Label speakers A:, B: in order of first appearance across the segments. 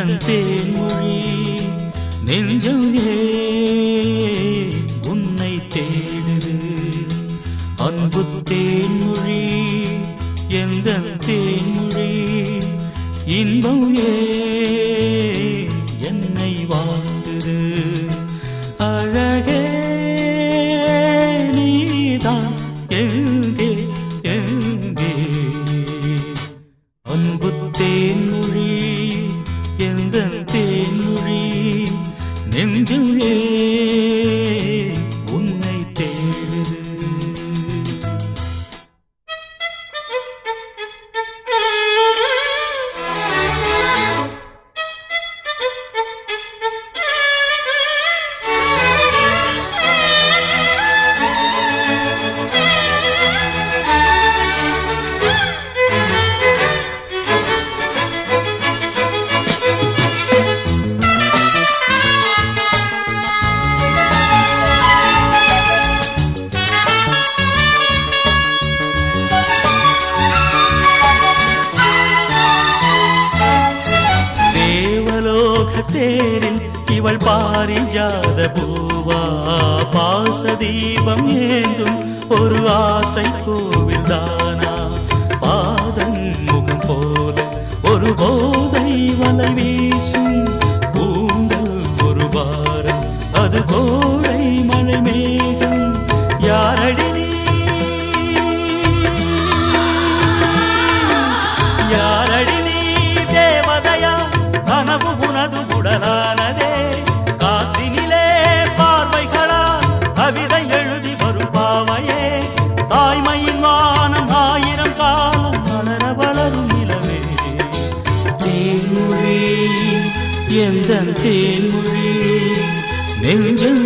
A: எந்தன் தேன்மொழி நெஞ்சம் உன்னை தேடுது அன்பு தேன்மொழி எந்தன் தேன்மொழி இன்பம் என்னை வாழ்த்துது அழகே நீதான் எங்கே எங்கே அன்பு தேன்மொழி எந்தன் தேன்மொழி நெஞ்சில் உன்னை தேடுது தேரில் இவள் பாரிஜாத பூவா பாசதீபம் ஏந்தும் ஒரு ஆசை கோவில் தானா பாதம் முகம் போல ஒரு போதை வலை வீசும் பூண்டல் ஒரு வாரம் அது கோடை மழை மேகம் யாரடி நீ யாரடி நீ தேவதையா கனவு உனது உடலானதே காத்தினிலே பார்வைகளா கவிதை எழுதி வரும் பாவையே தாய்மையின் வானம் ஆயிரம் காலம் வளர வளரும் நிலவே தேன்மொழி எந்தன் தேன்மொழி நெஞ்சம்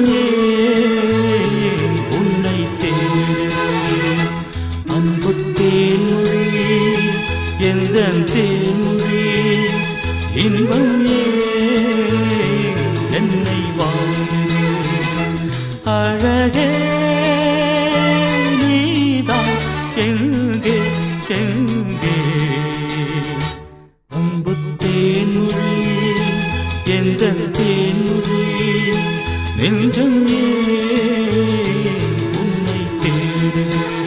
A: உன்னை தேடுது அன்பு தேன்மொழி எந்தன் தேன்மொழி இன்பம் என்னை வாழ்ந்து அழகே நீதான் எங்கே எங்கே அன்பு தேன்மொழி எந்தன் தேன்மொழி நெஞ்சம் உன்னை தேடுது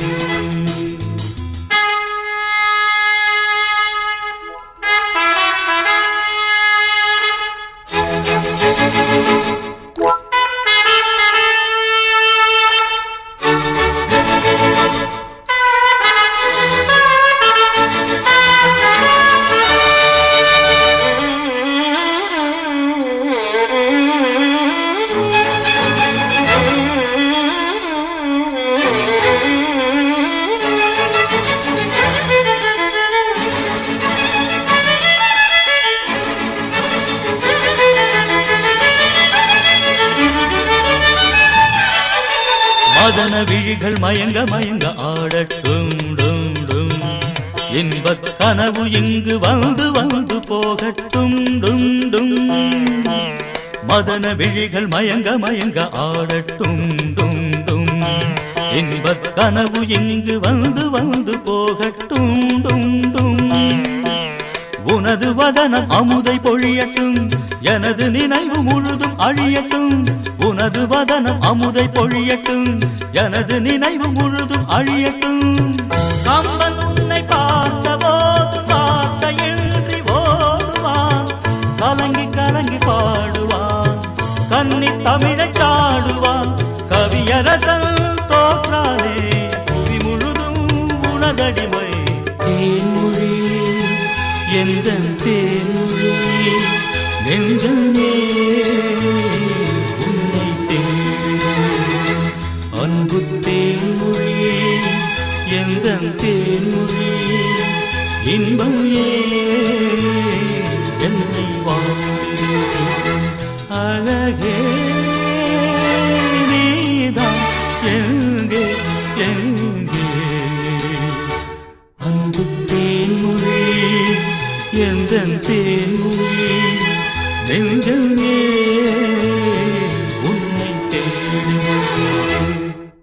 A: மதன விழிகள் மயங்க மயங்க ஆடட்டும் டும் டும் இன்பக் கனவு இங்கு வந்து வந்து போகட்டும் டும் டும் மதன விழிகள் மயங்க மயங்க ஆடட்டும் டும் டும் இன்பக் கனவு இங்கு வந்து வந்து போகட்டும் டும் டும் உனது வதனம் அமுதை பொழியட்டும் எனது நினைவு முழுதும் அழியட்டும் உனது வதனம் அமுதை பொழியட்டும் எனது நினைவு முழுதும் அழியட்டும் கம்பன் உன்னை பார்த்த போது வார்த்தையின்றி ஓடுவான் கலங்கி கலங்கி பாடுவான் கன்னி தமிழை காடுவான் கவியரசன் தோற்றானே புவி முழுதும் உனதடிமை தேன்மொழி எந்தன் தேன்மொழி நெஞ்சமே உன்னை தேடுது அன்பு தேன்மொழி எந்தன் தேன்மொழி இன்பம் என்னை வாழ்த்து அழகே நீதான் எங்கே எங்கே அன்பு தேன்மொழி எந்தன் தேன்மொழி நெஞ்சமே